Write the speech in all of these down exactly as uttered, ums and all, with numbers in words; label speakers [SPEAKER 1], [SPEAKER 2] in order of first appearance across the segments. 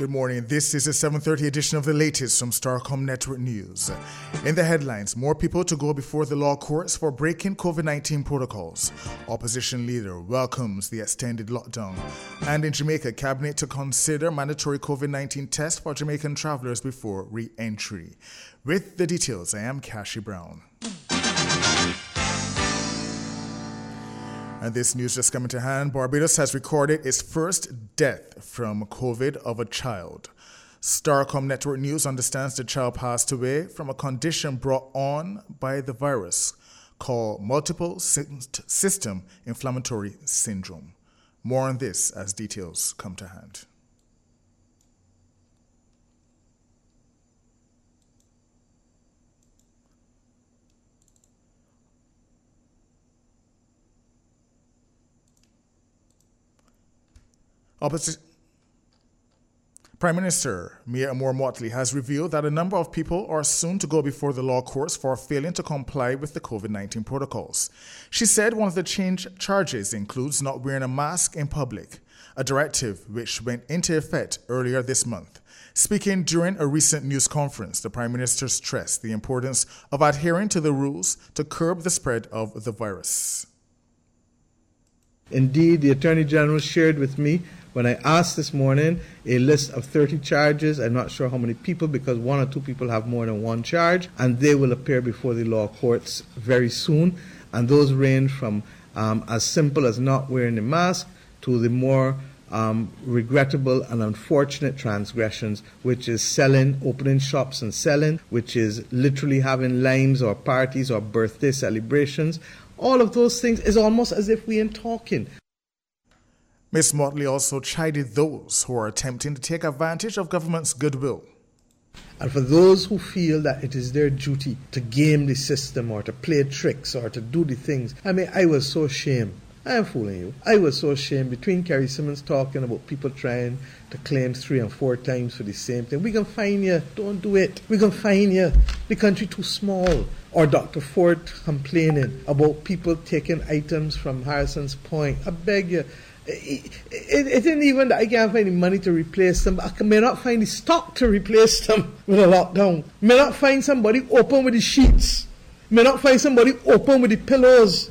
[SPEAKER 1] Good morning. This is the seven thirty edition of the latest from Starcom Network News. In the headlines, more people to go before the law courts for breaking COVID nineteen protocols. Opposition leader welcomes the extended lockdown. And in Jamaica, cabinet to consider mandatory COVID nineteen tests for Jamaican travelers before re-entry. With the details, I am Cassie Brown. And this news just coming to hand, Barbados has recorded its first death from COVID of a child. Starcom Network News understands the child passed away from a condition brought on by the virus called multiple system inflammatory syndrome. More on this as details come to hand. Opposition Prime Minister Mia Amor-Motley has revealed that a number of people are soon to go before the law courts for failing to comply with the COVID nineteen protocols. She said one of the change charges includes not wearing a mask in public, a directive which went into effect earlier this month. Speaking during a recent news conference, the Prime Minister stressed the importance of adhering to the rules to curb the spread of the virus.
[SPEAKER 2] Indeed, the Attorney General shared with me when I asked this morning a list of thirty charges. I'm not sure how many people because one or two people have more than one charge, and they will appear before the law courts very soon. And those range from um, as simple as not wearing a mask to the more um, regrettable and unfortunate transgressions, which is selling, opening shops and selling, which is literally having limes or parties or birthday celebrations. All of those things is almost as if we ain't talking.
[SPEAKER 1] Miz Motley also chided those who are attempting to take advantage of government's goodwill.
[SPEAKER 2] And for those who feel that it is their duty to game the system or to play tricks or to do the things, I mean, I was so ashamed. I am fooling you. I was so ashamed between Kerry Simmons talking about people trying to claim three and four times for the same thing. We can fine you. Don't do it. We can fine you. The country too small. Or Doctor Ford complaining about people taking items from Harrison's Point. I beg you. It, it, it isn't even that I can't find the money to replace them. I may not find the stock to replace them with a lockdown. May not find somebody open with the sheets. May not find somebody open with the pillows.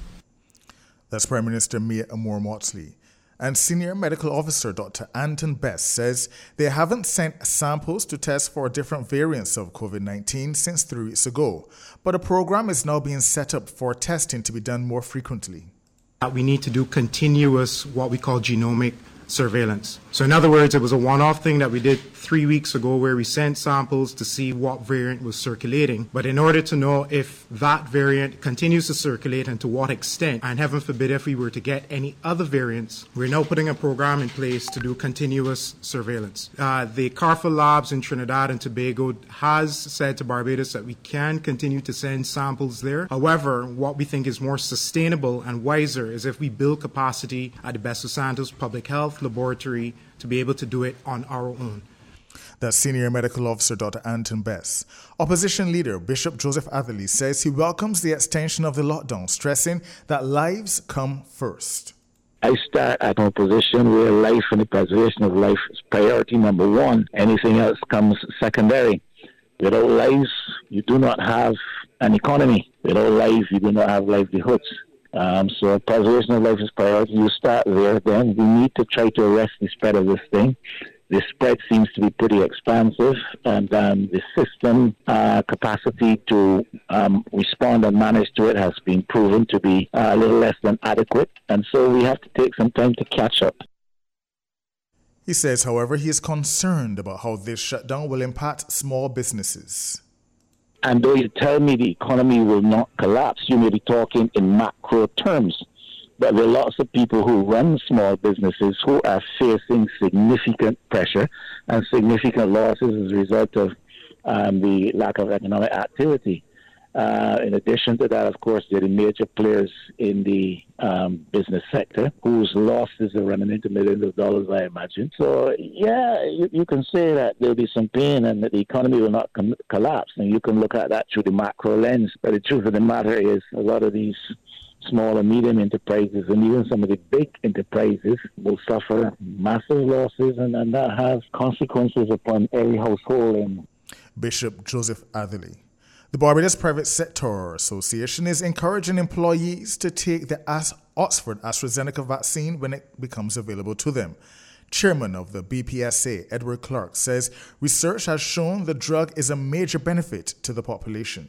[SPEAKER 1] That's Prime Minister Mia Amor-Motley. And Senior Medical Officer Doctor Anton Best says they haven't sent samples to test for different variants of COVID nineteen since three weeks ago, but a program is now being set up for testing to be done more frequently.
[SPEAKER 3] We need to do continuous, what we call genomic surveillance. So in other words, it was a one-off thing that we did three weeks ago where we sent samples to see what variant was circulating. But in order to know if that variant continues to circulate and to what extent, and heaven forbid if we were to get any other variants, we're now putting a program in place to do continuous surveillance. Uh, the CARFA Labs in Trinidad and Tobago has said to Barbados that we can continue to send samples there. However, what we think is more sustainable and wiser is if we build capacity at the Best of Santos Public Health Laboratory to be able to do it on our own.
[SPEAKER 1] That's Senior Medical Officer Doctor Anton Best. Opposition leader Bishop Joseph Atherley says he welcomes the extension of the lockdown, stressing that lives come first.
[SPEAKER 4] I start at a position where life and the preservation of life is priority number one. Anything else comes secondary. Without lives, you do not have an economy. Without life, you do not have livelihoods. Um, so preservation of life is priority. You start there, then we need to try to arrest the spread of this thing. The spread seems to be pretty expansive, and um, the system uh, capacity to um, respond and manage to it has been proven to be uh, a little less than adequate, and so we have to take some time to catch up.
[SPEAKER 1] He says, however, he is concerned about how this shutdown will impact small businesses.
[SPEAKER 4] And though you tell me the economy will not collapse, you may be talking in macro terms. But there are lots of people who run small businesses who are facing significant pressure and significant losses as a result of um, the lack of economic activity. Uh, in addition to that, of course, there are the major players in the um, business sector whose losses are running into millions of dollars, I imagine. So, yeah, you, you can say that there'll be some pain and that the economy will not com- collapse. And you can look at that through the macro lens. But the truth of the matter is a lot of these small and medium enterprises and even some of the big enterprises will suffer massive losses, and, and that has consequences upon every household. In
[SPEAKER 1] Bishop Joseph Atherley. The Barbados Private Sector Association is encouraging employees to take the Oxford AstraZeneca vaccine when it becomes available to them. Chairman of the B P S A, Edward Clark, says research has shown the drug is a major benefit to the population.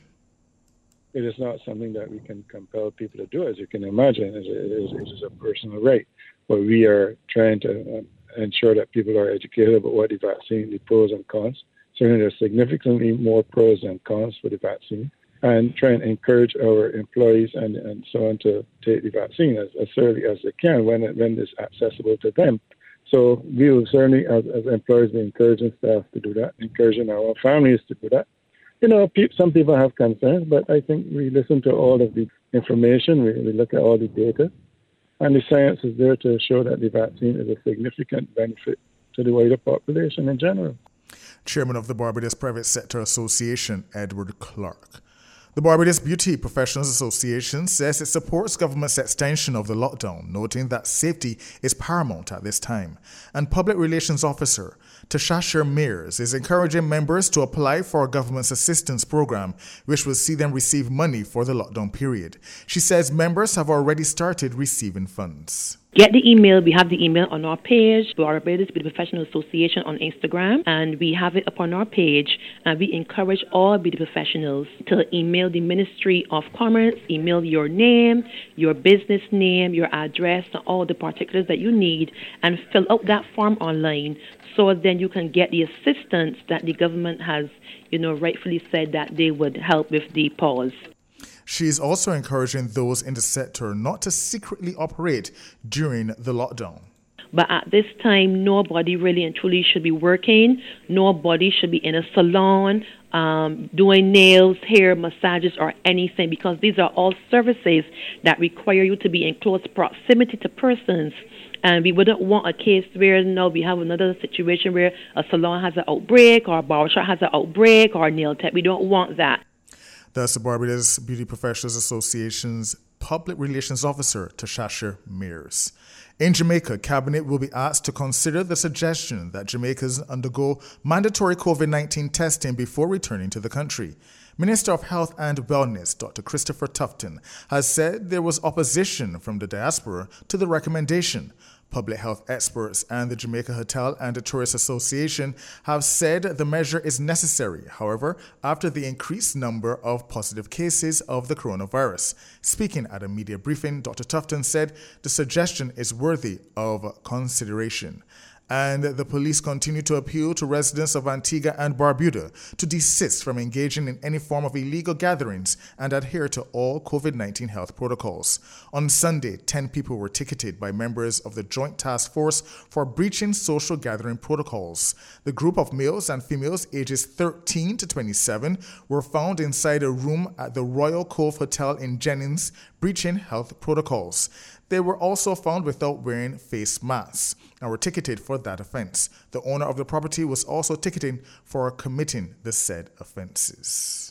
[SPEAKER 5] It is not something that we can compel people to do, as you can imagine. It is, it is a personal right. But we are trying to um, ensure that people are educated about what the vaccine, the pros and cons. Certainly there's significantly more pros than cons for the vaccine, and try and encourage our employees and, and so on to take the vaccine as, as early as they can when, it, when it's accessible to them. So we will certainly, as, as employers, be encouraging staff to do that, encouraging our families to do that. You know, pe- some people have concerns, but I think we listen to all of the information, we, we look at all the data, and the science is there to show that the vaccine is a significant benefit to the wider population in general.
[SPEAKER 1] Chairman of the Barbados Private Sector Association, Edward Clark. The Barbados Beauty Professionals Association says it supports government's extension of the lockdown, noting that safety is paramount at this time. And Public Relations Officer Tashasher Mears is encouraging members to apply for a government's assistance program, which will see them receive money for the lockdown period. She says members have already started receiving funds.
[SPEAKER 6] Get the email. We have the email on our page, Barbados Beauty Professional Association on Instagram, and we have it up on our page. And we encourage all beauty professionals to email the Ministry of Commerce, email your name, your business name, your address, and all the particulars that you need, and fill out that form online, so then you can get the assistance that the government has, you know, rightfully said that they would help with the pause.
[SPEAKER 1] She is also encouraging those in the sector not to secretly operate during the lockdown.
[SPEAKER 6] But at this time, nobody really and truly should be working. Nobody should be in a salon, um, doing nails, hair, massages, or anything, because these are all services that require you to be in close proximity to persons. And we wouldn't want a case where now we have another situation where a salon has an outbreak, or a barbershop has an outbreak, or a nail tech. We don't want that.
[SPEAKER 1] That's the Barbados Beauty Professionals Association's Public Relations Officer, Tashasher Mears. In Jamaica, Cabinet will be asked to consider the suggestion that Jamaicans undergo mandatory COVID nineteen testing before returning to the country. Minister of Health and Wellness, Doctor Christopher Tufton, has said there was opposition from the diaspora to the recommendation. Public health experts and the Jamaica Hotel and Tourist Association have said the measure is necessary, however, after the increased number of positive cases of the coronavirus. Speaking at a media briefing, Doctor Tufton said the suggestion is worthy of consideration. And the police continue to appeal to residents of Antigua and Barbuda to desist from engaging in any form of illegal gatherings and adhere to all COVID nineteen health protocols. On Sunday, ten people were ticketed by members of the Joint Task Force for breaching social gathering protocols. The group of males and females ages thirteen to twenty-seven were found inside a room at the Royal Cove Hotel in Jennings, breaching health protocols. They were also found without wearing face masks and were ticketed for that offense. The owner of the property was also ticketed for committing the said offenses.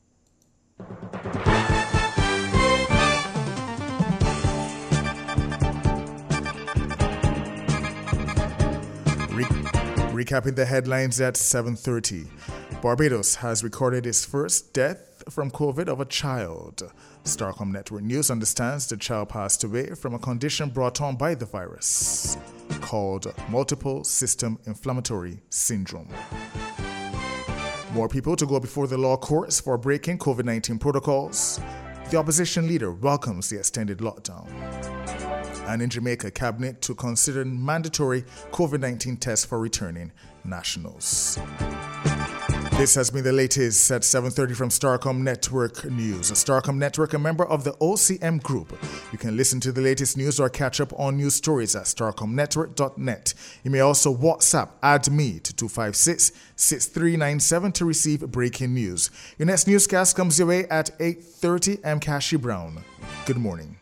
[SPEAKER 1] Re- recapping the headlines at seven thirty. Barbados has recorded its first death from COVID of a child. Starcom Network News understands the child passed away from a condition brought on by the virus called multiple system inflammatory syndrome. More people to go before the law courts for breaking COVID nineteen protocols. The opposition leader welcomes the extended lockdown. And in Jamaica, Cabinet to consider mandatory COVID nineteen tests for returning nationals. This has been the latest at seven thirty from Starcom Network News. Starcom Network, a member of the O C M Group. You can listen to the latest news or catch up on news stories at starcom network dot net. You may also WhatsApp add me to two five six, six three nine seven to receive breaking news. Your next newscast comes your way at eight thirty. I'm Kashi Brown. Good morning.